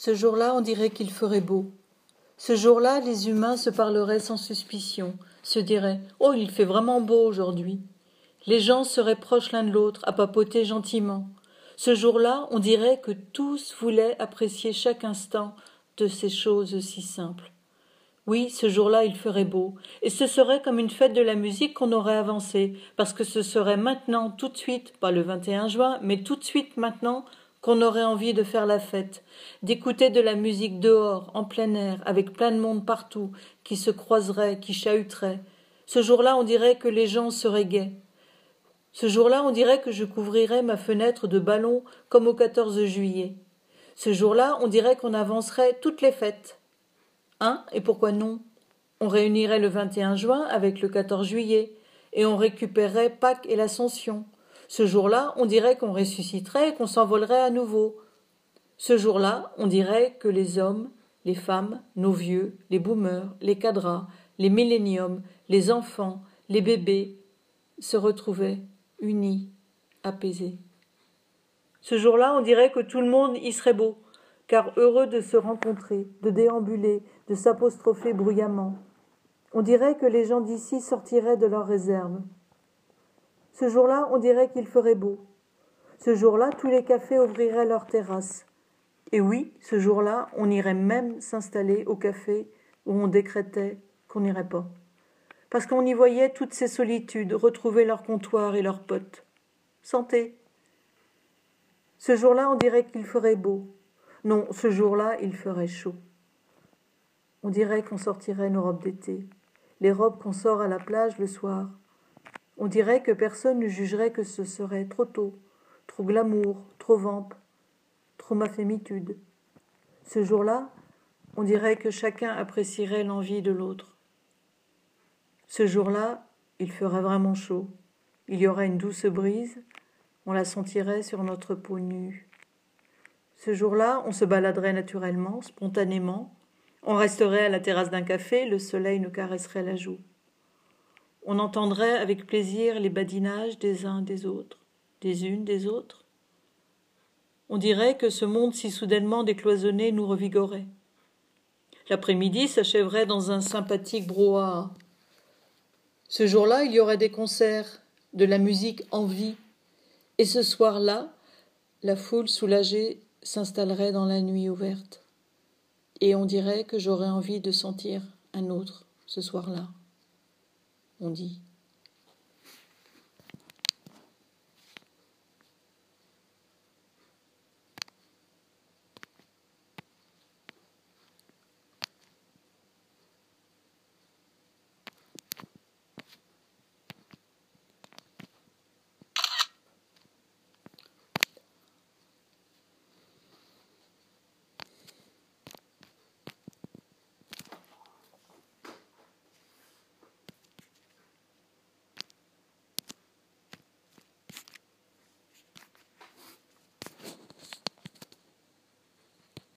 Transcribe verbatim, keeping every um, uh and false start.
Ce jour-là, on dirait qu'il ferait beau. Ce jour-là, les humains se parleraient sans suspicion, se diraient « Oh, il fait vraiment beau aujourd'hui !» Les gens seraient proches l'un de l'autre, à papoter gentiment. Ce jour-là, on dirait que tous voulaient apprécier chaque instant de ces choses si simples. Oui, ce jour-là, il ferait beau, et ce serait comme une fête de la musique qu'on aurait avancée, parce que ce serait maintenant, tout de suite, pas le vingt et un juin, mais tout de suite maintenant, qu'on aurait envie de faire la fête, d'écouter de la musique dehors, en plein air, avec plein de monde partout, qui se croiserait, qui chahuterait. Ce jour-là, on dirait que les gens seraient gais. Ce jour-là, on dirait que je couvrirais ma fenêtre de ballons comme au quatorze juillet. Ce jour-là, on dirait qu'on avancerait toutes les fêtes. Hein, et pourquoi non? On réunirait le vingt et un juin avec le quatorze juillet, et on récupérerait Pâques et l'Ascension. Ce jour-là, on dirait qu'on ressusciterait et qu'on s'envolerait à nouveau. Ce jour-là, on dirait que les hommes, les femmes, nos vieux, les boomers, les cadras, les milléniums, les enfants, les bébés, se retrouvaient, unis, apaisés. Ce jour-là, on dirait que tout le monde y serait beau, car heureux de se rencontrer, de déambuler, de s'apostropher bruyamment. On dirait que les gens d'ici sortiraient de leurs réserves. Ce jour-là, on dirait qu'il ferait beau. Ce jour-là, tous les cafés ouvriraient leurs terrasses. Et oui, ce jour-là, on irait même s'installer au café où on décrétait qu'on n'irait pas. Parce qu'on y voyait toutes ces solitudes retrouver leur comptoir et leurs potes. Santé. Ce jour-là, on dirait qu'il ferait beau. Non, ce jour-là, il ferait chaud. On dirait qu'on sortirait nos robes d'été, les robes qu'on sort à la plage le soir. On dirait que personne ne jugerait que ce serait trop tôt, trop glamour, trop vamp, trop ma fémitude. Ce jour-là, on dirait que chacun apprécierait l'envie de l'autre. Ce jour-là, il ferait vraiment chaud. Il y aurait une douce brise, on la sentirait sur notre peau nue. Ce jour-là, on se baladerait naturellement, spontanément. On resterait à la terrasse d'un café, le soleil nous caresserait la joue. On entendrait avec plaisir les badinages des uns des autres, des unes des autres. On dirait que ce monde si soudainement décloisonné nous revigorait. L'après-midi s'achèverait dans un sympathique brouhaha. Ce jour-là, il y aurait des concerts, de la musique en vie. Et ce soir-là, la foule soulagée s'installerait dans la nuit ouverte. Et on dirait que j'aurais envie de sentir un autre ce soir-là. On dit.